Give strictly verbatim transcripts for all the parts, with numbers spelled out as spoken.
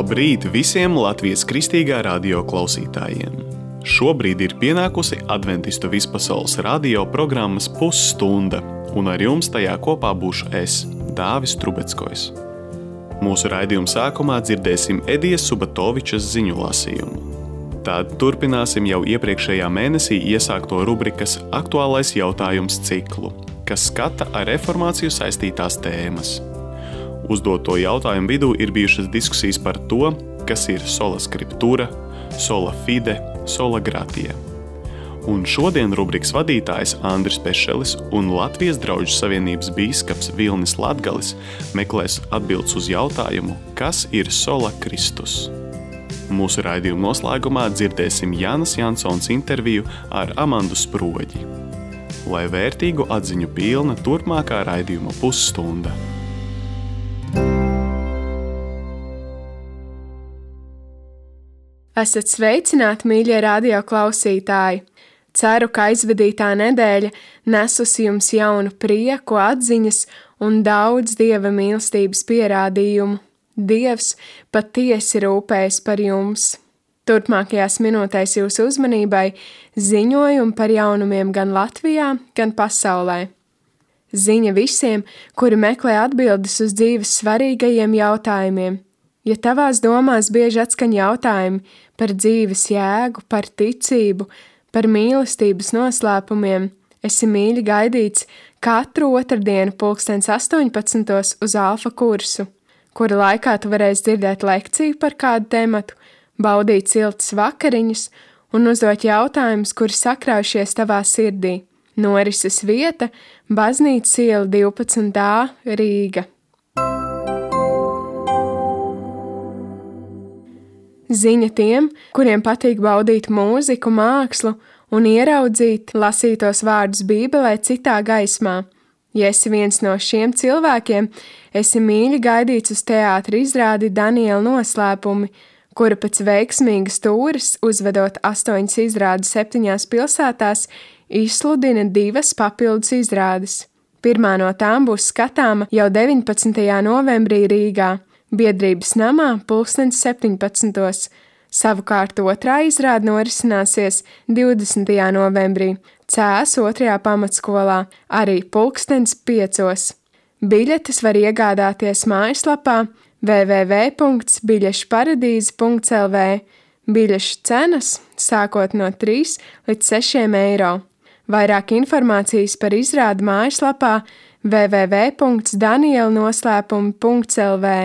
Labrīt visiem Latvijas Kristīgā radio klausītājiem! Šobrīd ir pienākusi Adventistu vispasaules radio programmas pusstunda, un ar jums tajā kopā būšu es, Dāvis Trubeckojs. Mūsu raidījuma sākumā dzirdēsim Edijas Subatovičas ziņu lasījumu. Tad turpināsim jau iepriekšējā mēnesī iesākto rubrikas Aktuālais jautājums ciklu, kas skata ar reformāciju saistītās tēmas. Uzdoto jautājumu vidū ir bijušas diskusijas par to, kas ir sola scriptura, sola fide, sola gratia. Un šodien rubrikas vadītājs Andris Pešelis un Latvijas Drauģu savienības bīskaps Vilnis Latgalis meklēs atbildes uz jautājumu, kas ir sola Kristus. Mūsu raidījuma noslēgumā dzirdēsim Jānas Jansons interviju ar Amandu Sproģi. Lai vērtīgu atziņu pilna turpmākā raidījuma pusstunda. Esat sveicināti, mīļie radio klausītāji! Ceru, ka aizvadītā nedēļa nesusi jums jaunu prieku, atziņas un daudz Dieva mīlestības pierādījumu. Dievs patiesi rūpējas par jums. Turpmākajās minūtēs jūsu uzmanībai ziņojumi par jaunumiem gan Latvijā, gan pasaulē. Ziņa visiem, kuri meklē atbildes uz dzīves svarīgajiem jautājumiem. Ja tavās domās bieži atskan jautājumi par dzīves jēgu, par ticību, par mīlestības noslēpumiem, esi mīļi gaidīts katru otrdienu pulkstens astoņpadsmitos uz alfa kursu, kura laikā tu varēsi dzirdēt lekciju par kādu tematu, baudīt siltas vakariņas un uzdot jautājumus, kuri sakraujušies tavā sirdī. Norises vieta – Baznīcas iela divpadsmit A, Rīga. Ziņa tiem, kuriem patīk baudīt mūziku, mākslu un ieraudzīt lasītos vārdus Bībelē citā gaismā. Ja esi viens no šiem cilvēkiem, esi mīļi gaidīts uz teātra izrādi Daniela noslēpumi, kura pēc veiksmīgas tūres, uzvedot astoņas izrādes septiņās pilsētās, izsludina divas papildus izrādes. Pirmā no tām būs skatāma jau deviņpadsmitajā novembrī Rīgā. Biedrības namā pulkstens septiņpadsmitos. Savukārt otrā izrāde norisināsies divdesmitajā novembrī Cēs otrajā pamatskolā, arī pulkstens piecos. Biļetes var iegādāties mājaslapā w w w punkts biļešu paradīze punkts l v. Biļešu cenas sākot no trīs līdz sešiem eiro. Vairāk informācijas par izrādi mājaslapā w w w punkts danielnoslēpumi punkts l v.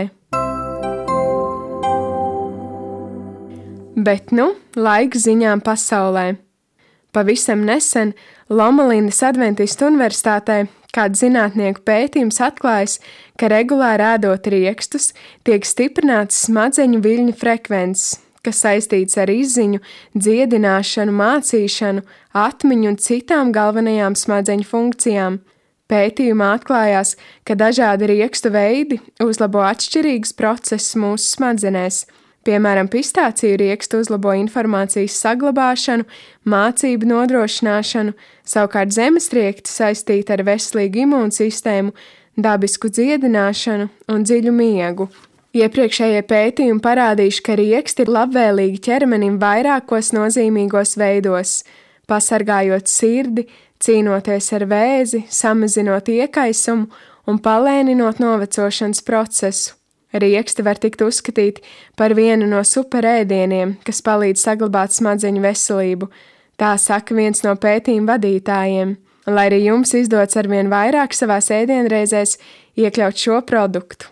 Bet nu, laiks ziņām pasaulē. Pavisam nesen Loma-Lindas Adventistu universitātē kāds zinātnieku pētījums atklājis, ka regulāri ēdot riekstus tiek stiprināts smadzeņu viļņu frekvences, kas saistīts ar izziņu, dziedināšanu, mācīšanu, atmiņu un citām galvenajām smadzeņu funkcijām. Pētījumā atklājās, ka dažādi riekstu veidi uzlabo atšķirīgus procesus mūsu smadzenēs. Piemēram, pistāciju riekstu uzlabo informācijas saglabāšanu, mācību nodrošināšanu, savukārt zemesriekti saistīti ar veselīgu imūnsistēmu, dabisku dziedināšanu un dziļu miegu. Iepriekšējie pētījumi parādījuši, ka rieksti ir labvēlīgi ķermenim vairākos nozīmīgos veidos, pasargājot sirdi, cīnoties ar vēzi, samazinot iekaisumu un palēninot novecošanas procesu. Rieksti var tikt uzskatīti par vienu no superēdieniem, kas palīdz saglabāt smadzeņu veselību. Tā saka viens no pētījuma vadītājiem. Lai arī jums izdodas arvien vairāk savās ēdienreizēs iekļaut šo produktu.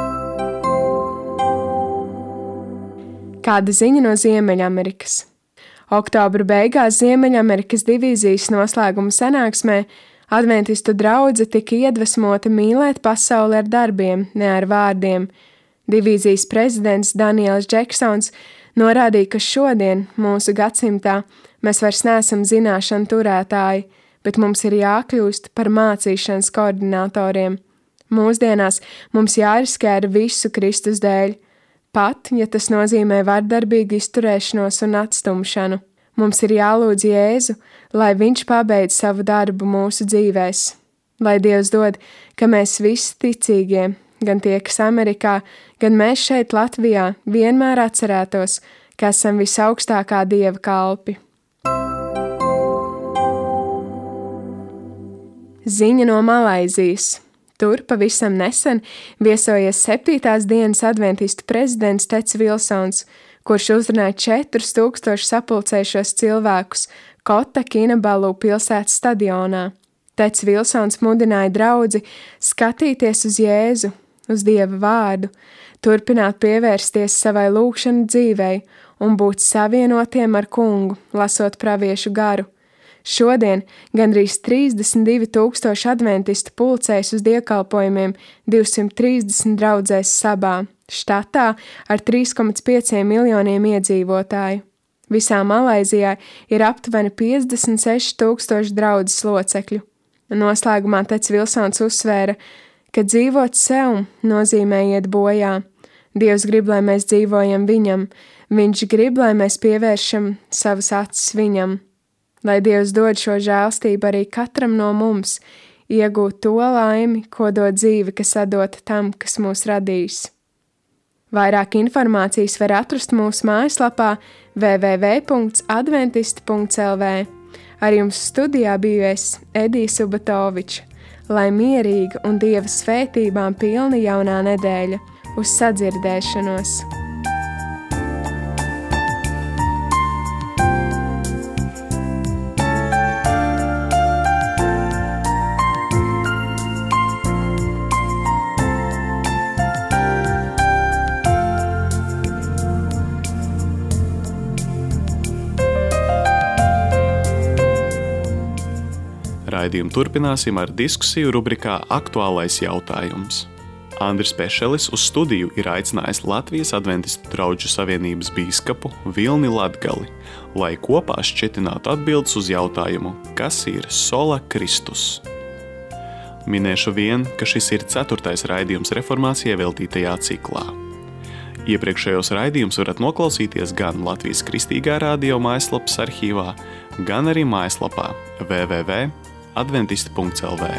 Kāda ziņa no Ziemeļamerikas? Oktobra beigās Ziemeļamerikas divīzijas noslēguma sanāksmē Adventistu draudze tika iedvesmota mīlēt pasauli ar darbiem, ne ar vārdiem. Divīzijas prezidents Daniels Džeksons norādīja, ka šodien, mūsu gadsimtā, mēs vairs neesam zināšanu turētāji, bet mums ir jākļūst par mācīšanas koordinatoriem. Mūsdienās mums jāriskē ar visu Kristus dēļ, pat, ja tas nozīmē vardarbīgu izturēšanos un atstumšanu. Mums ir jālūdz Jēzu, lai viņš pabeidz savu darbu mūsu dzīvēs. Lai Dievs dod, ka mēs visi ticīgie, gan tie, kas Amerikā, gan mēs šeit Latvijā vienmēr atcerētos, ka esam visaugstākā Dieva kalpi. Ziņa no Malaizijas. Tur pavisam nesen viesojies septītās dienas adventistu prezidents Teds Vilsons, kurš uzrunāja četrus tūkstošus sapulcējušos cilvēkus Kota Kinabalu pilsētas stadionā. Teds Vilsons mudināja draudzi skatīties uz Jēzu, uz Dieva vārdu, turpināt pievērsties savai lūgšanu dzīvei un būt savienotiem ar kungu, lasot praviešu garu. Šodien gandrīz trīsdesmit divi tūkstoši adventistu pulcējas uz dievkalpojumiem divsimt trīsdesmit draudzēs Sabā, štatā ar trīs komats pieciem miljoniem iedzīvotāju. Visā Malaizijā ir aptuveni piecdesmit seši tūkstoši draudzes locekļu. Noslēgumā Teds Vilsons uzsvēra, ka dzīvot sev nozīmē iet bojā. Dievs grib, lai mēs dzīvojam viņam, viņš grib, lai mēs pievēršam savas acis viņam. Lai Dievs dod šo žēlstību arī katram no mums, iegūt to laimi, ko dod dzīve, kas atdota tam, kas mūs radījis. Vairāk informācijas var atrast mūsu mājaslapā w w w punkts adventisti punkts l v. Ar jums studijā biju es, Edija Subatoviča. Lai mierīga un Dieva svētībām pilna jaunā nedēļa. Uz sadzirdēšanos! Raidījumu turpināsim ar diskusiju rubrikā Aktuālais jautājums. Andris Pešelis uz studiju ir aicinājis Latvijas Adventistu draugu savienības bīskapu Vilni Latgali, lai kopā šķetinātu atbildes uz jautājumu, kas ir sola Kristus. Minēšu vien, ka šis ir ceturtais raidījums reformācijai veltītajā ciklā. Iepriekšējos raidījumus varat noklausīties gan Latvijas Kristīgā radio mājaslapas arhīvā, gan arī mājaslapā w w w punkts adventisti punkts l v.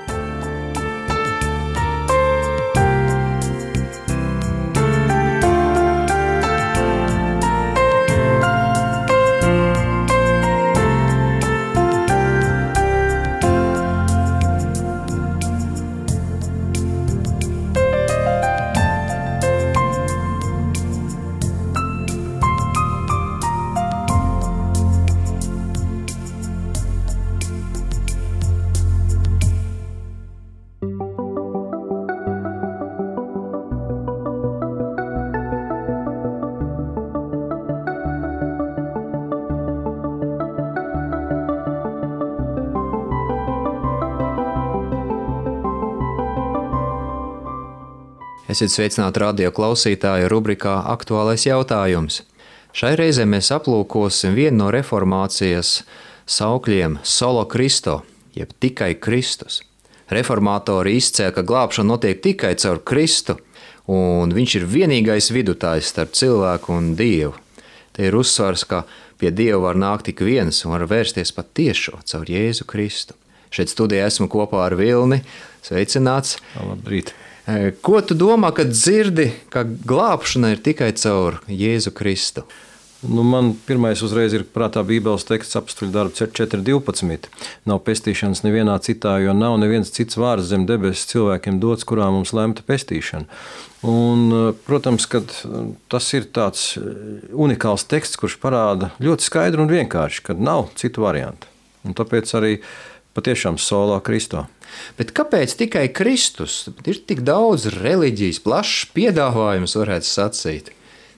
Esiet sveicināti radio klausītāju rubrikā Aktuālais jautājums. Šai reizē mēs aplūkosim vienu no reformācijas saukļiem Solo Kristo, jeb tikai Kristus. Reformātori izcēla, ka glābšana notiek tikai caur Kristu, un viņš ir vienīgais vidutājs starp cilvēku un Dievu. Te ir uzsvars, ka pie Dieva var nākt tik viens un var vērsties pat tiešo caur Jēzu Kristu. Šeit studijā esmu kopā ar Vilni. Sveicināts! Labrīt! Ko tu domā, kad dzirdi, ka glābšana ir tikai caur Jēzu Kristu? Nu, man pirmais uzreiz ir prātā Bībeles teksts Apstuļu darbu četri divpadsmit. Nav pestīšanas nevienā citā, jo nav neviens cits vārds zem debesis cilvēkiem dots, kurā mums lemta pestīšana. Un, protams, ka tas ir tāds unikāls teksts, kurš parāda ļoti skaidri un vienkārši, ka nav citu variantu. Un tāpēc arī patiešām solā Kristo. Bet kāpēc tikai Kristus? Ir tik daudz reliģijas, plašs piedāvājums, varētu sacīt.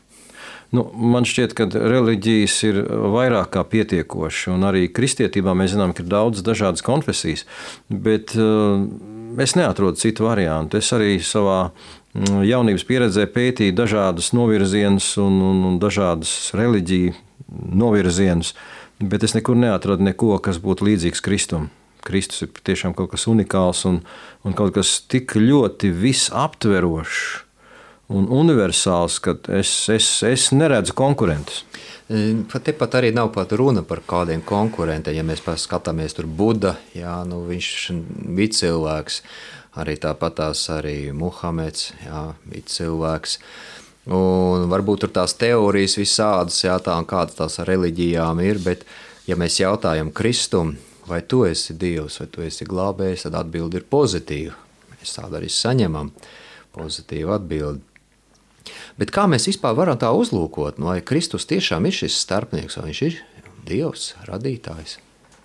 Nu, man šķiet, ka reliģijas ir vairāk kā pietiekoši, un arī kristietībā mēs zinām, ka ir daudz dažādas konfesijas, bet uh, es neatrodu citu variantu. Es arī savā jaunības pieredzē pētīju dažādas novirzienus un, un, un dažādas reliģiju novirzienus, bet es nekur neatradu neko, kas būtu līdzīgs Kristum. Kristus ir tiešām kaut kas unikāls un, un kaut kas tik ļoti visaptverošs un universāls, ka es, es, es neredzu konkurentus. Pat tepat arī nav pat runa par kādiem konkurentiem. Ja mēs paskatāmies tur Buda, jā, nu viņš bija cilvēks, arī tāpatās arī Muhameds, jā, bija cilvēks. Un varbūt tur tās teorijas visādas, jā, tā un kādas tās reliģijām ir, bet ja mēs jautājam Kristum, vai tu esi Dievs, vai tu esi glābējs, tad atbildi ir pozitīva. Mēs tādu arī saņemam pozitīvu atbildi. Bet kā mēs vispār varam tā uzlūkot, vai Kristus tiešām ir šis starpnieks, vai viņš ir Dievs, radītājs?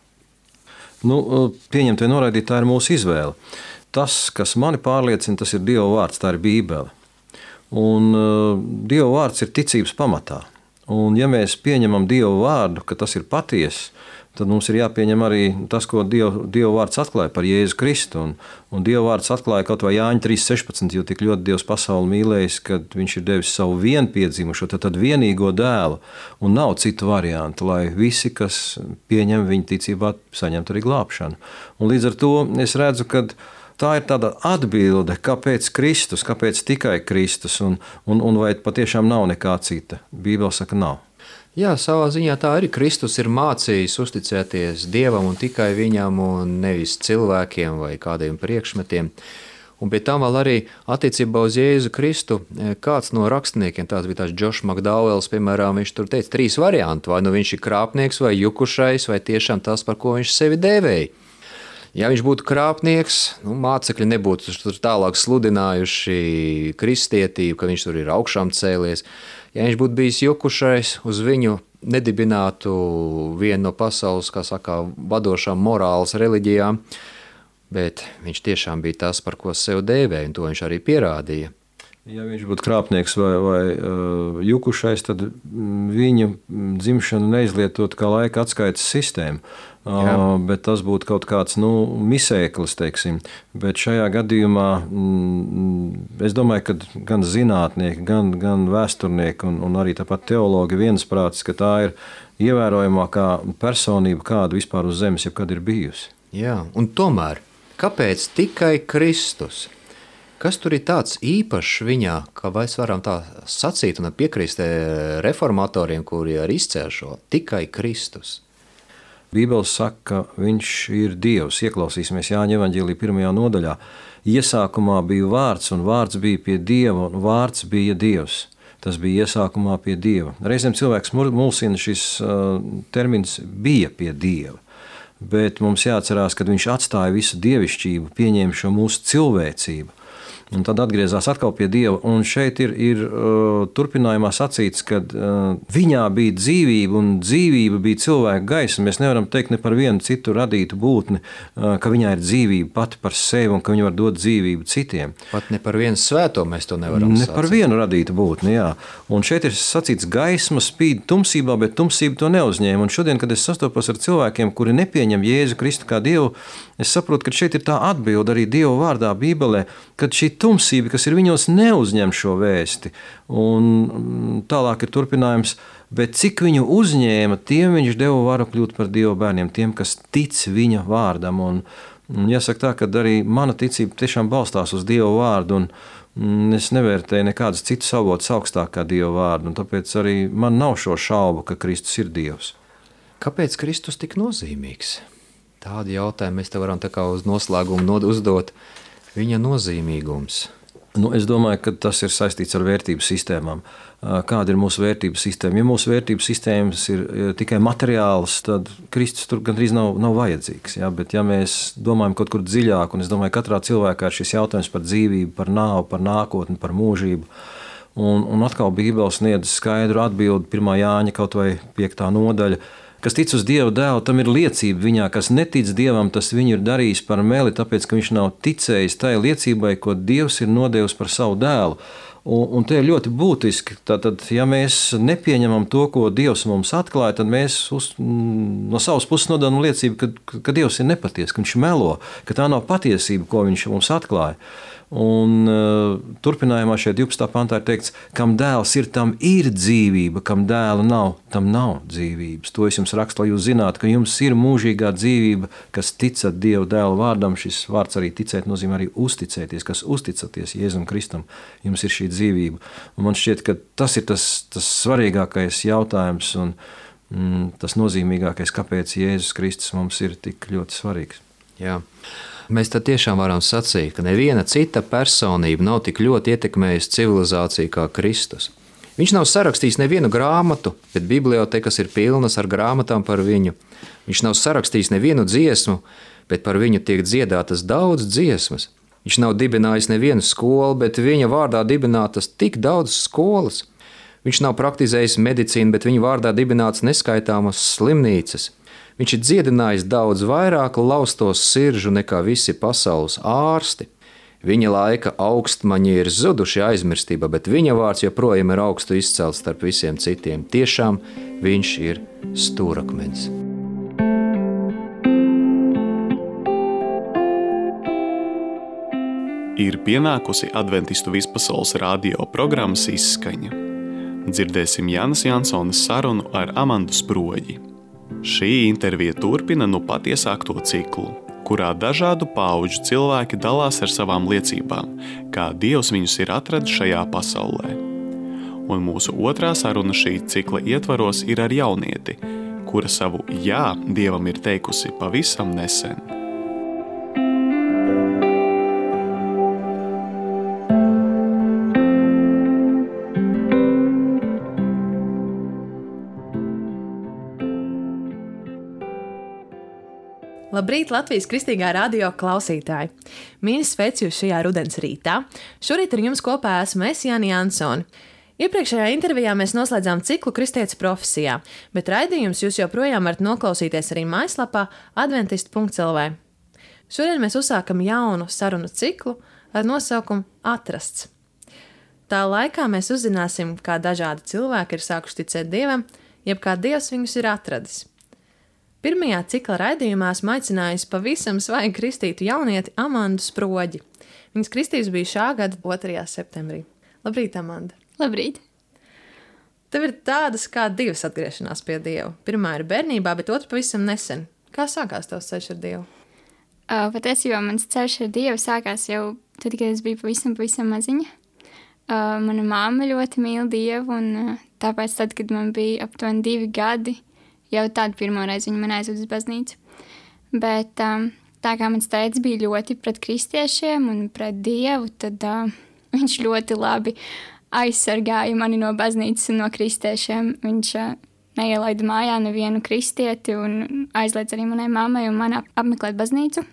Nu, pieņemt vai noraidīt, tā ir mūsu izvēle. Tas, kas mani pārliecina, tas ir Dieva vārds, tā ir Bībele. Un uh, Dieva vārds ir ticības pamatā. Un ja mēs pieņemam Dieva vārdu, ka tas ir patiess, tad mums ir jāpieņem arī tas, ko Dieva, Dieva vārds atklāja par Jēzu Kristu. Un, un Dieva vārds atklāja kaut vai Jāņa trīs sešpadsmit, jo tik ļoti Dievs pasauli mīlējis, kad viņš ir devis savu vienpiedzimušo, tad, tad vienīgo dēlu, un nav citu variantu, lai visi, kas pieņem viņa ticībā, saņemtu arī glābšanu. Un līdz ar to es redzu, ka tā ir tāda atbilde, kāpēc Kristus, kāpēc tikai Kristus, un, un, un vai patiešām nav nekā cita. Bībele saka, nav. Jā, savā ziņā tā arī Kristus ir mācījis uzticēties Dievam un tikai viņam, un nevis cilvēkiem vai kādiem priekšmetiem. Un pie tam vēl arī attiecībā uz Jēzu Kristu kāds no rakstniekiem, tāds bija tāds Džošs Makdauels, piemēram, viņš tur teica trīs variantu, vai nu viņš ir krāpnieks vai jukušais, vai tiešām tas, par ko viņš sevi dēvēja. Ja viņš būtu krāpnieks, nu, mācekļi nebūtu tur tālāk sludinājuši kristietību, ka viņš tur ir augšām cēlies. Ja viņš būtu bijis jukušais, uz viņu nedibinātu vienu no pasaules, kā saka, vadošām morāles reliģijām, bet viņš tiešām bija tas, par ko sev dēvēja, un to viņš arī pierādīja. Ja viņš būtu krāpnieks vai, vai uh, jukušais, tad viņa dzimšanu neizlietot kā laika atskaites sistēmu. Uh, bet tas būtu kaut kāds nu, misēklis, teiksim. Bet šajā gadījumā mm, es domāju, ka gan zinātnieki, gan, gan vēsturnieki un, un arī tāpat teologi viensprātis, ka tā ir ievērojamākā personība, kāda vispār uz zemes jebkad ir bijusi. Jā, un tomēr, kāpēc tikai Kristus? Kas tur ir tāds īpašs viņā, ka mēs varam tā sacīt un piekrist reformatoriem, kuri arī izcēl šo tikai Kristus? Bībele saka, ka viņš ir Dievs. Ieklausīsimies Jāņa evaņģēlija pirmajā nodaļā. Iesākumā bija vārds, un vārds bija pie Dieva, un vārds bija Dievs. Tas bija iesākumā pie Dieva. Reizēm cilvēks mulsina šis uh, termins bija pie Dieva. Bet mums jāatcerās, ka viņš atstāja visu dievišķību, pieņēma šo mūsu cilvēcību. Un tad atgriezās atkal pie Dieva, un šeit ir, ir uh, turpinājumā sacīts, ka uh, viņā bija dzīvība, un dzīvība bija cilvēka gaisma. Mēs nevaram teikt ne par vienu citu radītu būtni, uh, ka viņā ir dzīvība pati par sevi, un ka viņa var dot dzīvību citiem. Pat ne par vienu svēto mēs to nevaram ne sacīt. Ne par vienu radītu būtni, jā. Un šeit ir sacīts gaisma spīd tumsībā, bet tumsība to neuzņēma. Un šodien, kad es sastopos ar cilvēkiem, kuri nepieņem Jēzu Kristu kā Dievu, es saprotu, ka šeit ir tā atbilde arī Dieva vārdā Bībelē, kad šī tumsība, kas ir viņos, neuzņem šo vēsti. Un tālāk ir turpinājums, bet cik viņu uzņēma, tiem viņš deva varu kļūt par Dieva bērniem, tiem, kas tic viņa vārdam. Un, un jāsaka tā, ka arī mana ticība tiešām balstās uz Dieva vārdu, un es nevērtēju nekādus citus avotus augstāk kā Dieva vārdu, un tāpēc arī man nav šo šaubu, ka Kristus ir Dievs. Kāpēc Kristus tik nozīmīgs? Tādi jautājumi mēs te varam tā kā uz noslēgumu uzdot. Viņa nozīmīgums. Nu, es domāju, ka tas ir saistīts ar vērtību sistēmām. Kāda ir mūsu vērtību sistēma? Ja mūsu vērtību sistēmas ir tikai materiāls, tad Kristus tur gandrīz nav, nav vajadzīgs. Ja? Bet ja mēs domājam kaut kur dziļāk, un es domāju, katrā cilvēkā ir šis jautājums par dzīvību, par nāvu, par nākotni, par mūžību, un, un atkal Bībele sniedz skaidru atbildi, pirmā Jāņa kaut vai piektā nodaļa, kas tic uz Dieva dēlu, tam ir liecība viņā, kas netic Dievam, tas viņu ir darījis par meli, tāpēc, ka viņš nav ticējis tai liecībai, ko Dievs ir nodevis par savu dēlu. Un, un te ir ļoti būtiski, tātad, ja mēs nepieņemam to, ko Dievs mums atklāja, tad mēs uz, no savas puses nododam liecību, ka, ka Dievs ir nepatiess, ka viņš melo, ka tā nav patiesība, ko viņš mums atklāja. Un uh, turpinājumā šajā divpadsmitā pantā ir teikts, kam dēls ir, tam ir dzīvība, kam dēla nav, tam nav dzīvības. To es jums rakstu, lai jūs zinātu, ka jums ir mūžīgā dzīvība, kas ticat Dieva dēla vārdam. Šis vārds arī ticēt nozīmē arī uzticēties, kas uzticaties Jēzum Kristum, jums ir šī dzīvība. Un man šķiet, ka tas ir tas, tas svarīgākais jautājums un mm, tas nozīmīgākais, kāpēc Jēzus Kristus mums ir tik ļoti svarīgs. Jā. Mēs tad tiešām varam sacīt, ka neviena cita personība nav tik ļoti ietekmējusi civilizāciju kā Kristus. Viņš nav sarakstījis nevienu grāmatu, bet bibliotekas ir pilnas ar grāmatām par viņu. Viņš nav sarakstījis nevienu dziesmu, bet par viņu tiek dziedātas daudz dziesmas. Viņš nav dibinājis nevienu skolu, bet viņa vārdā dibinātas tik daudz skolas. Viņš nav praktizējis medicīnu, bet viņa vārdā dibināts neskaitāmas slimnīcas. Viņš ir dziedinājis daudz vairāk laustos siržu nekā visi pasaules ārsti. Viņa laika augstmaņi ir zuduši aizmirstībā, bet viņa vārds joprojām ir augstu izcelts starp visiem citiem. Tiešām viņš ir stūrakmens. Ir pienākusi Adventistu vispasaules radio programmas izskaņa. Dzirdēsim Jānas Jansonas sarunu ar Amandu Sproģi. Šī intervija turpina nu pat iesākto ciklu, kurā dažādu paudžu cilvēki dalās ar savām liecībām, kā Dievs viņus ir atradis šajā pasaulē. Un mūsu otrā saruna šī cikla ietvaros ir ar jaunieti, kura savu jā Dievam ir teikusi pavisam nesen. Labrīt, Latvijas Kristīgā radio klausītāji! Mīļi sveicu jūs šajā rudens rītā. Šorīt ar jums kopā esmu es, Jāni Jansoni. Iepriekšējā intervijā mēs noslēdzām ciklu Kristietis profesijā, bet raidījums jūs joprojām varat noklausīties arī mājaslapā adventist punkts el vē. Šodien mēs uzsākam jaunu sarunu ciklu ar nosaukumu Atrasts. Tā laikā mēs uzzināsim, kā dažādi cilvēki ir sākuši ticēt Dievam, jeb kā Dievs viņus ir atradis. Pirmajā cikla raidījumā esmu aicinājusi pavisam svaigi kristītu jaunieti Amandu Sproģi. Viņas kristības bija šā gada otrajā septembrī. Labrīt, Amanda! Labrīt! Tev ir tādas kā divas atgriešanās pie Dieva. Pirmā ir bērnībā, bet otra pavisam nesen. Kā sākās tavs ceļš ar Dievu? Uh, patiesībā mans ceļš ar Dievu sākās jau tad, kad es biju pavisam, pavisam maziņa. Uh, mana mamma ļoti mīl Dievu, un uh, tāpēc tad, kad man bija aptuveni divi gadi, jau tādu pirmo reizi viņa man aizved uz baznīcu. Bet um, tā kā mans tētis bija ļoti pret kristiešiem un pret Dievu, tad uh, viņš ļoti labi aizsargāja mani no baznīcas un no kristiešiem. Viņš uh, neielaida mājā nevienu kristieti un aizliedz arī manai mammai un man ap apmeklēt baznīcu.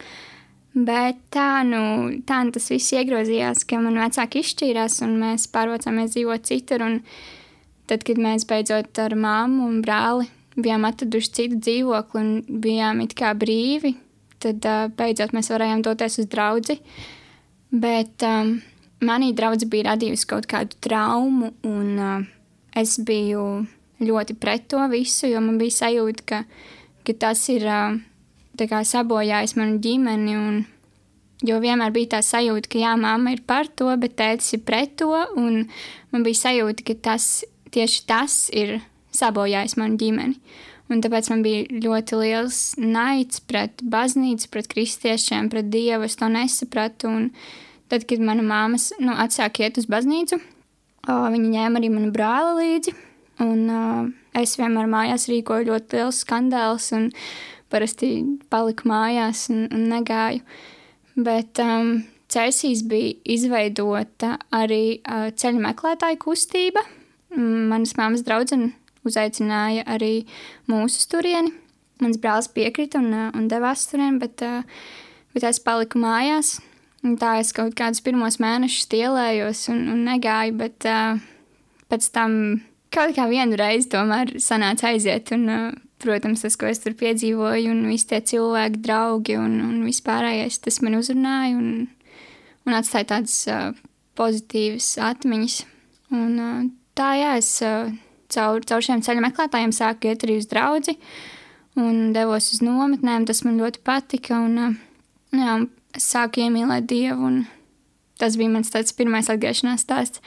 Bet tā nu, tā nu tas viss iegrozījās, ka man vecāki izšķīrās un mēs pārvācāmies dzīvot citur. Un tad, kad mēs beidzot ar mammu un brāli bijām atraduši citu dzīvokli un bijām it kā brīvi, tad uh, beidzot mēs varējām doties uz draudzi. Bet um, manī draudze bija radījusi kaut kādu traumu, un uh, es biju ļoti pret to visu, jo man bija sajūta, ka, ka tas ir uh, tā kā sabojājis manu ģimeni, un, jo vienmēr bija tā sajūta, ka jā, mamma ir par to, bet tētis ir pret to, un man bija sajūta, ka tas, tieši tas ir sabojājis manu ģimeni. Un tāpēc man bija ļoti liels naids pret baznīcu, pret kristiešiem, pret Dievu. Es to nesapratu. Un tad, kad mana māmas nu, atsāka iet uz baznīcu, o, viņa ņēma arī manu brāli līdzi. Un o, es vienmēr mājās rīkoju ļoti liels skandāls un parasti paliku mājās un, un negāju. Bet um, Cēsīs bija izveidota arī uh, ceļu meklētāju kustība. Manas māmas draudzene uzaicināja arī mūsu turieni. Mans brālis piekrita un, un devās turieni, bet, bet es paliku mājās. Un tā es kaut kādus pirmos mēnešus tielējos un, un negāju, bet uh, pēc tam kaut kā vienu reizi tomēr sanāca aiziet. Un, uh, protams, tas, ko es tur piedzīvoju, un visi tie cilvēki, draugi un, un vispārējais, tas man uzrunāja un, un atstāja tādas uh, pozitīvas atmiņas. Un uh, tā, jā, es... Uh, Caur, caur šiem ceļu meklētājiem sāku iet arī uz draudzi un devos uz nometnēm. Tas man ļoti patika un jā, es sāku iemīlēt Dievu un tas bija mans tāds pirmais atgriešanās stāsts.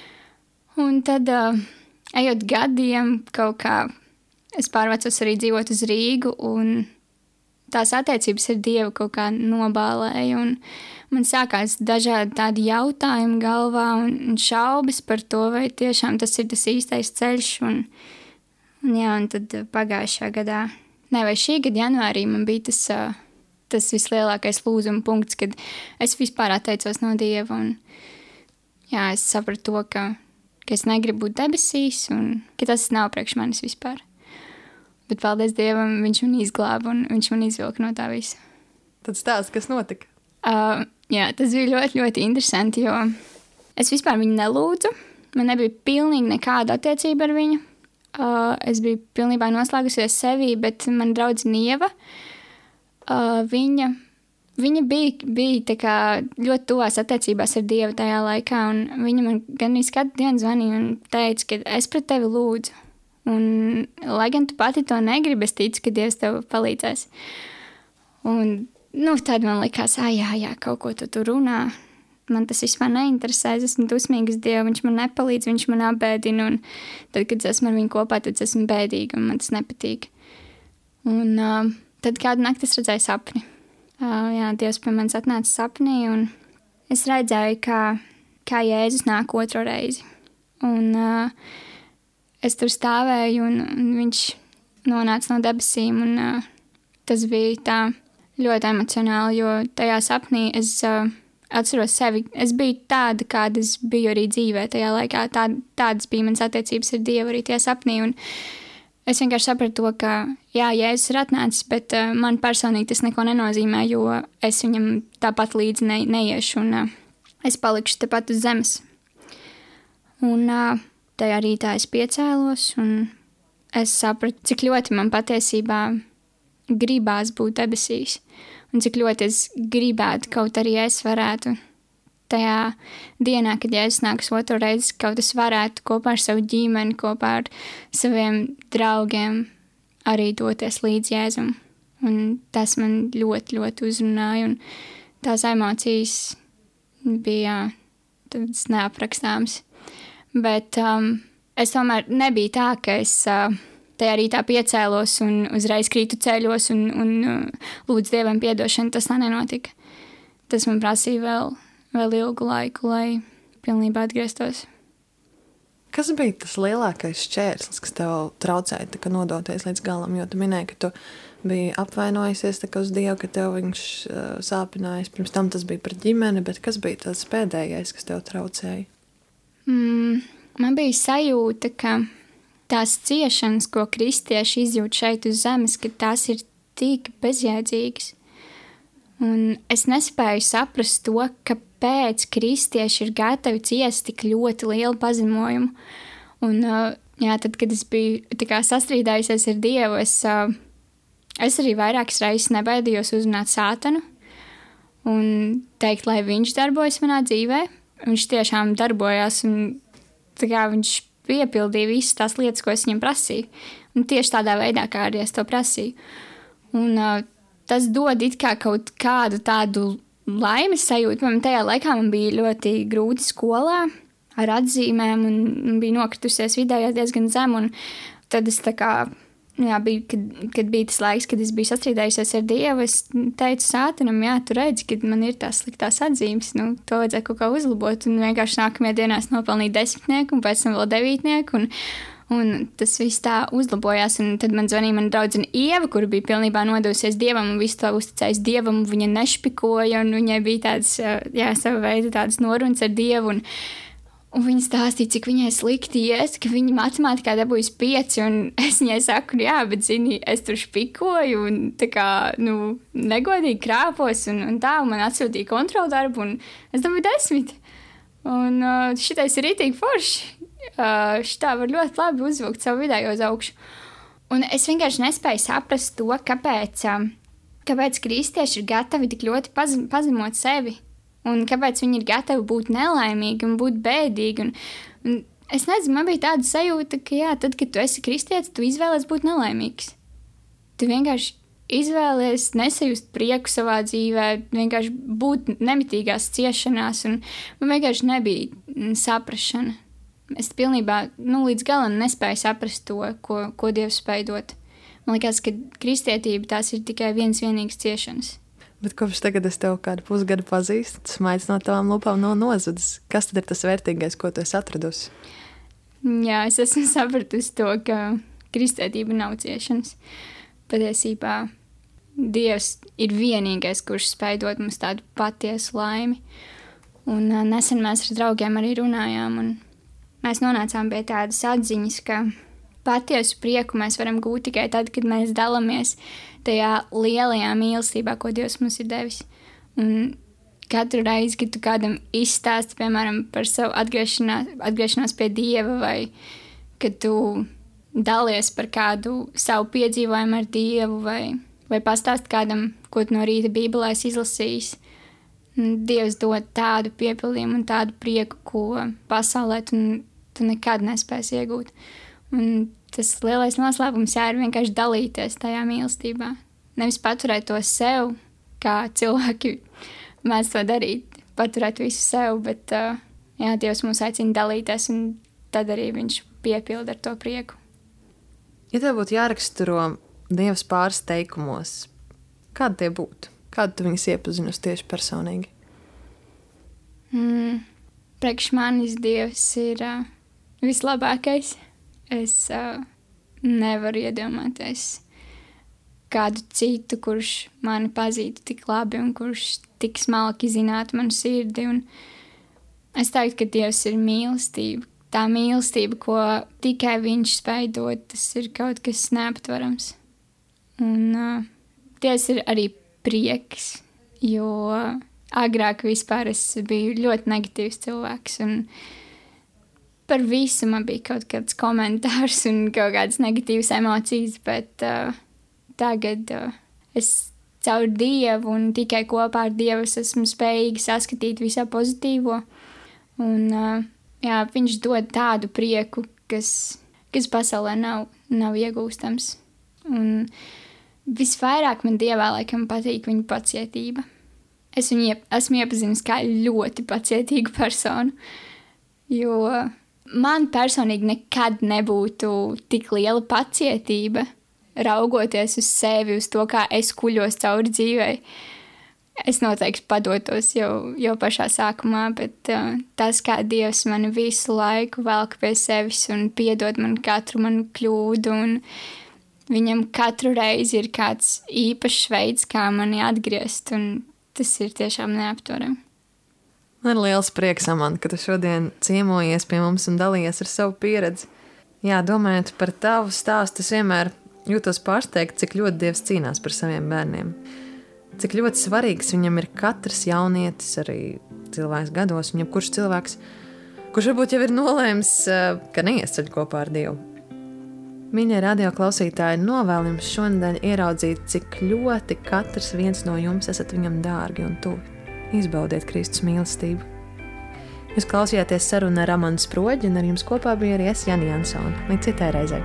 Un tad, uh, ejot gadiem, kaut kā es pārvācos arī dzīvot uz Rīgu, un tās attiecības ar Dievu kaut kā nobālēja, un man sākās dažādi tādi jautājumi galvā un, un šaubas par to, vai tiešām tas ir tas īstais ceļš, un, un jā, un tad pagājušā gadā, ne, vai šī gada janvārī man bija tas, tas vislielākais lūzuma punkts, kad es vispār atteicos no Dieva, un jā, es sapratu to, ka, ka es negribu būt debesīs, un ka tas nav priekš manis vispār. Bet paldies Dievam, viņš man izglāba un viņš man izvilka no tā visa. Tad stāsti, kas notika? Uh, jā, tas bija ļoti, ļoti interesanti, jo es vispār viņu nelūdzu. Man nebija pilnīgi nekāda attiecība ar viņu. Uh, es biju pilnībā noslēgusies sevī, bet man draudzene Ieva, uh, viņa, viņa bija, bija tā kā ļoti tuvās attiecībās ar Dievu tajā laikā, un viņa man gan arī katru dienu zvanīja un teica, ka es pret tevi lūdzu. Un, lai gan tu pati to negribi, es ticu, ka Dievs tev palīdzēs. Un, nu, tad man likās, ah, jā, jā, kaut ko tu tur runā. Man tas vispār neinteresē, es esmu dusmīga uz Dievu, viņš man nepalīdz, viņš man apbēdina, un tad, kad es esmu ar viņu kopā, tad es esmu bēdīga, un man tas nepatīk. Un uh, tad kādu nakti es redzēju sapni. Uh, jā, Dievs pie manis atnāca sapnī, un es redzēju, kā, kā Jēzus nāk otro reizi. Un uh, es tur stāvēju, un, un viņš nonāca no debesīm, un uh, tas bija tā ļoti emocionāli, jo tajā sapnī es uh, atceros sevi. Es biju tāda, kāda es biju arī dzīvē tajā laikā. Tā, tādas bija manas attiecības ar Dievu arī tajā sapnī, un es vienkārši sapratu to, ka jā, Jēzus ir atnācis, bet uh, man personīgi tas neko nenozīmē, jo es viņam tāpat līdzi ne, neiešu, un uh, es palikšu tepat uz zemes. Un uh, tajā rītā es piecēlos, un es sapratu, cik ļoti man patiesībā gribās būt debesīs, un cik ļoti es gribētu, kaut arī es varētu tajā dienā, kad Jēzus nāks otru reizi, kaut es varētu kopā ar savu ģimeni, kopā ar saviem draugiem arī doties līdz Jēzum. Un tas man ļoti, ļoti uzrunāja, un tās emocijas bija tādas neaprakstāmas. Bet um, es tomēr nebija tā, ka es uh, tajā rītā piecēlos un uzreiz krītu ceļos un, un uh, lūdzu Dievam piedošanu. Tas nenotika. Tas man prasīja vēl, vēl ilgu laiku, lai pilnībā atgrieztos. Kas bija tas lielākais šķērslis, kas tev traucēja tā, nodoties līdz galam? Jo tu minēji, ka tu biji apvainojusies tā, uz Dievu, ka tev viņš uh, sāpinājis. Pirms tam tas bija par ģimeni, bet kas bija tas pēdējais, kas tev traucēja? Mm, man bija sajūta, ka tās ciešanas, ko kristieši izjūt šeit uz zemes, ka tās ir tik bezjēdzīgas. Un es nespēju saprast to, kāpēc kristieši ir gatavi ciest tik ļoti lielu pazemojumu. Un, jā, tad, kad es biju tā kā sastrīdējusies ar Dievu, es, es arī vairākas reizes nebaidījos uzrunāt Sātanu un teikt, lai viņš darbojas manā dzīvē. Viņš tiešām darbojās, un tā kā viņš piepildīja visas tās lietas, ko es viņam prasīju. Un tieši tādā veidā, kā arī es to prasīju. Un uh, tas dod it kā kaut kādu tādu laimes sajūtu. Man tajā laikā man bija ļoti grūti skolā ar atzīmēm, un bija nokritusies vidējā diezgan zem, un tad es tā kā... Jā, bija, kad, kad bija tas laiks, kad es biju sastrīdējusies ar Dievu, es teicu Sātanam, jā, tu redzi, kad man ir tās sliktās atzīmes, nu, to vajadzēja kaut kā uzlabot, un vienkārši nākamajā dienā es nopelnīju desmitnieku, un pēc tam vēl devītnieku, un, un tas viss tā uzlabojās, un tad man zvanīja mana draudzene Ieva, kura bija pilnībā nodevusies Dievam, un visu to uzticējis Dievam, un viņa nešpikoja, un viņai bija tāds, jā, sava veida tādas norunas ar Dievu, un Un viņa stāstīja, cik viņai slikti ies, ka viņa matemātikā dabūjas pieci, un es viņai saku, jā, bet, zini, es tur špikoju, un tā kā, nu, negodīgi krāpos, un, un tā, un man atsūtīja kontrolu darbu, un es dabūju desmit. Un uh, šitais ir rītīgi forši. Uh, šitā var ļoti labi uzvilkt savu vidējo uz augšu. Un es vienkārši nespēju saprast to, kāpēc, um, kāpēc kristieši ir gatavi tik ļoti pazem, pazemot sevi. Un kāpēc viņi ir gatavi būt nelaimīgi un būt bēdīgi. Un, un es nezinu, man bija tāda sajūta, ka jā, tad, kad tu esi kristietis, tu izvēlies būt nelaimīgs. Tu vienkārši izvēlies nesajust prieku savā dzīvē, vienkārši būt nemitīgās ciešanās, un man vienkārši nebija saprašana. Es pilnībā nu, līdz galam nespēju saprast to, ko, ko Dievs spēj dot. Man liekas, ka kristietība tās ir tikai viens vienīgs ciešanas. Bet kopš tagad es tev kādu pusgadu pazīstu, tas maids no tavām lupām nav nozudis. Kas tad ir tas vērtīgais, ko tu esi atradusi? Jā, es esmu sapratusi to, ka kristietība nav ciešanas. Patiesībā Dievs ir vienīgais, kurš spēj dot mums tādu patiesu laimi. Un uh, nesen mēs ar draugiem arī runājām, un mēs nonācām pie tādas atziņas, ka patiesu prieku mēs varam gūt tikai tad, kad mēs dalāmies tajā lielajā mīlestībā, ko Dievs mums ir devis. Un katru reizi, kad tu kādam izstāsti, piemēram, par savu atgriešanās, atgriešanās pie Dieva, vai kad tu dalies par kādu savu piedzīvojumu ar Dievu, vai, vai pastāsti kādam, ko tu no rīta Bībelē esi izlasījis, Dievs dod tādu piepildījumu un tādu prieku, ko pasaulē tu, tu nekad nespēsi iegūt. Un tas lielais noslēpums jā, ir vienkārši dalīties tajā mīlestībā. Nevis paturēt to sev, kā cilvēki mēs to darīt, paturēt visu sev, bet uh, jā, Dievs mūs aicina dalīties, un tad arī viņš piepilda ar to prieku. Ja tev būtu jāraksturo Dievs pāris teikumos, kādi tie būtu? Kādu tu viņus iepazinusi tieši personīgi? Mm, priekš manis Dievs ir uh, vislabākais. Es uh, nevaru iedomāties kādu citu, kurš mani pazītu tik labi un kurš tik smalki zinātu manu sirdi. Un es teiktu, ka Dievs ir mīlestība. Tā mīlestība, ko tikai viņš spēj dot, tas ir kaut kas neaptverams. Un uh, Dievs ir arī prieks, jo agrāk vispār es biju ļoti negatīvs cilvēks, un par visu man bija kaut kāds komentārs un kaut kādas negatīvas emocijas, bet uh, tagad uh, es caur Dievu un tikai kopā ar Dievu esmu spējīga saskatīt visā pozitīvo. Un uh, jā, viņš dod tādu prieku, kas, kas pasaulē nav, nav iegūstams. Un visvairāk man Dievā laikam patīk viņa pacietība. Es viņu iep, esmu iepazinis kā ļoti pacietīgu personu, jo man personīgi nekad nebūtu tik liela pacietība, raugoties uz sevi, uz to, kā es kuļos cauri dzīvei. Es noteikti padotos jau, jau pašā sākumā, bet uh, tas, kā Dievs mani visu laiku velk pie sevis un piedod man katru manu kļūdu, un viņam katru reizi ir kāds īpašs veids, kā mani atgriezt, un tas ir tiešām neaptverami. Man ir liels prieks, Amanda, ka tu šodien ciemojies pie mums un dalījies ar savu pieredzi. Jā, domājot par tavu stāstu, es vienmēr jūtos pārsteigta, cik ļoti Dievs cīnās par saviem bērniem. Cik ļoti svarīgs viņam ir katrs jaunietis, arī cilvēks gados, un jebkurš cilvēks, kurš varbūt jau ir nolēmis, ka neies ceļu kopā ar Dievu. Mīļie radio klausītāji, novēlu jums šodien ieraudzīt, cik ļoti katrs viens no jums esat viņam dārgi un tuvi. Izbaudiet Kristus mīlestību. Jūs klausījāties sarunu ar Amandu Sproģi, un ar jums kopā bija arī es, Jani Jansone. Līdz citai reizei.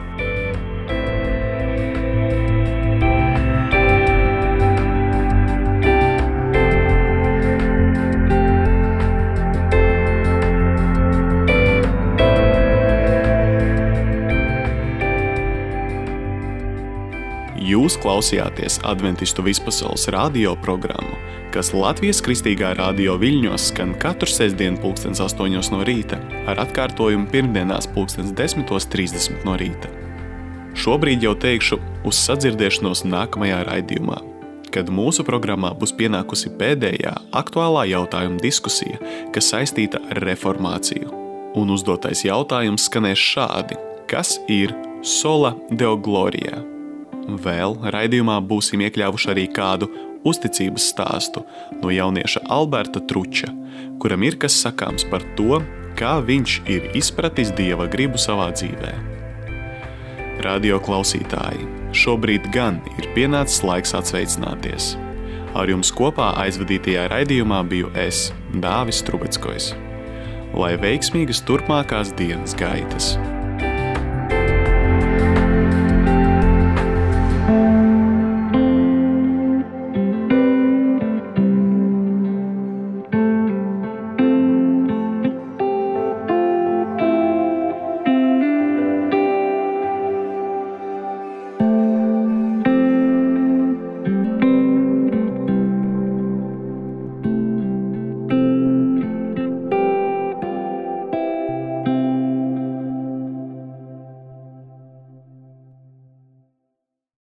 Jūs klausījāties Adventistu vispasaules radio programmu, kas Latvijas Kristīgā radio Viļņos skan katru sestdienu pulkstens astoņos no rīta, ar atkārtojumu pirmdienās pulkstens desmitos trīsdesmit no rīta. Šobrīd jau teikšu uz sadzirdēšanos nākamajā raidījumā, kad mūsu programmā būs pienākusi pēdējā aktuālā jautājuma diskusija, kas saistīta ar reformāciju. Un uzdotais jautājums skanēs šādi: kas ir sola deo gloria? Vēl raidījumā būsim iekļāvuši arī kādu uzticības stāstu no jaunieša Alberta Truča, kuram ir kas sakāms par to, kā viņš ir izpratis Dieva gribu savā dzīvē. Radio klausītāji, šobrīd gan ir pienācis laiks atsveicināties. Ar jums kopā aizvadītajā raidījumā biju es, Dāvis Trubeckojs. Lai veiksmīgas turpmākās dienas gaitas!